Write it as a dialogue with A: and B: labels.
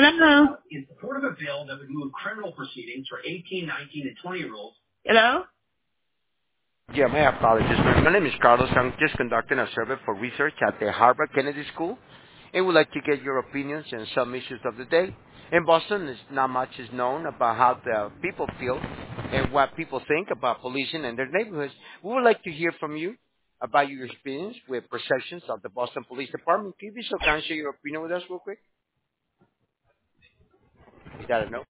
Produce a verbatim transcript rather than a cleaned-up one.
A: Hello?
B: In support of a bill that would move criminal proceedings for eighteen, nineteen, and twenty-year-olds.
A: Hello?
C: Yeah, my apologies, ma'am. My name is Carlos. I'm just conducting a survey for research at the Harvard Kennedy School, and would like to get your opinions on some issues of the day. In Boston, is not much is known about how the people feel and what people think about policing in their neighborhoods. We would like to hear from you about your experience with perceptions of the Boston Police Department. Can you be so kind to share your opinion with us real quick? Is that a no?